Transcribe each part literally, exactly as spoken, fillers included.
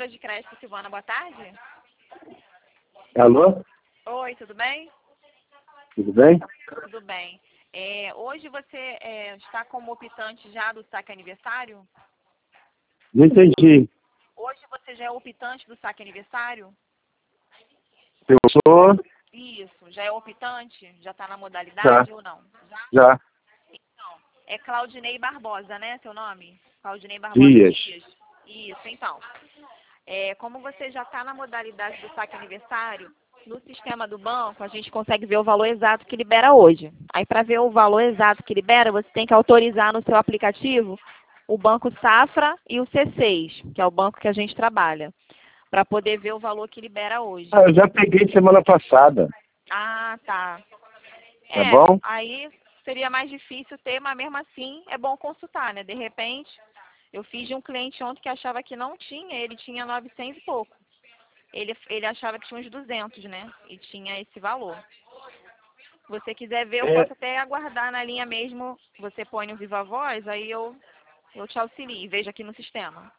corretora de crédito Silvana, boa tarde. Alô? Oi, tudo bem? Tudo bem? Tudo bem. É, hoje você é, está como optante já do saque aniversário? Não entendi. Hoje você já é optante do saque aniversário? Eu sou... Isso, já é optante? Já está na modalidade Já, ou não? Já? já. Então, é Claudinei Barbosa, né, seu nome? Claudinei Barbosa Dias. Dias. Isso, então. É, como você já está na modalidade do saque aniversário, no sistema do banco a gente consegue ver o valor exato que libera hoje. Aí para ver o valor exato que libera, você tem que autorizar no seu aplicativo o Banco Safra e o C seis, que é o banco que a gente trabalha, para poder ver o valor que libera hoje. Ah, eu já peguei semana passada. Ah, tá. Tá É, bom? aí seria mais difícil ter, mas mesmo assim é bom consultar, né? De repente, eu fiz de um cliente ontem que achava que não tinha, ele tinha novecentos e pouco. Ele, ele achava que tinha uns duzentos, né? E tinha esse valor. Se você quiser ver, eu É, posso até aguardar na linha mesmo. Você põe no Viva Voz, aí eu, eu te auxilio. Veja aqui no sistema.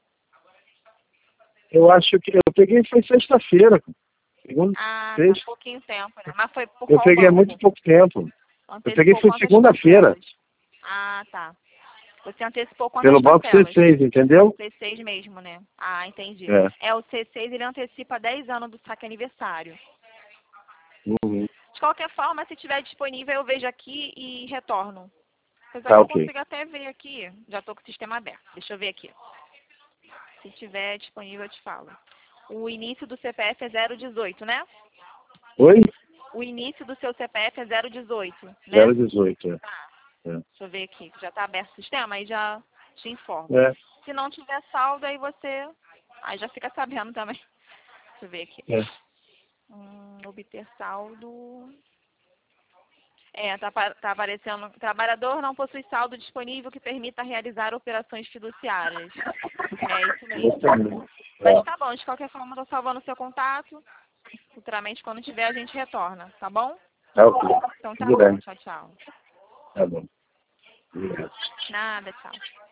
eu acho que eu peguei foi sexta-feira. Segunda, Ah, tá sexta. pouquinho tempo, né? Mas foi por Eu qual peguei há muito banco? pouco tempo. Eu peguei Antecipou foi quantas segunda-feira. parcelas? Ah, tá. Você antecipou quantas Pelo banco C parcelas? seis, entendeu? C seis mesmo, né? Ah, entendi. É. É, o C seis ele antecipa dez anos do saque aniversário. Uhum. De qualquer forma, se tiver disponível, eu vejo aqui e retorno. Apesar Tá que eu ok. consigo até ver aqui. Já estou com o sistema aberto. Deixa eu ver aqui. Se tiver disponível, eu te falo. O início do C P F é zero dezoito, né? Oi? O início do seu C P F é zero dezoito, né? zero dezoito, é. Tá. É. Deixa eu ver aqui. Já está aberto o sistema, aí já te informo. É. Se não tiver saldo, aí você... Aí já fica sabendo também. Deixa eu ver aqui. É. Hum, obter saldo... É, tá, apa- tá aparecendo. Trabalhador não possui saldo disponível que permita realizar operações fiduciárias. É isso mesmo. Mas tá bom, de qualquer forma, tô salvando o seu contato. Futuramente, quando tiver, a gente retorna, tá bom? Tá ok. Então tá Tudo bom, bem. tchau, tchau. Tá bom. Obrigado. Nada, tchau.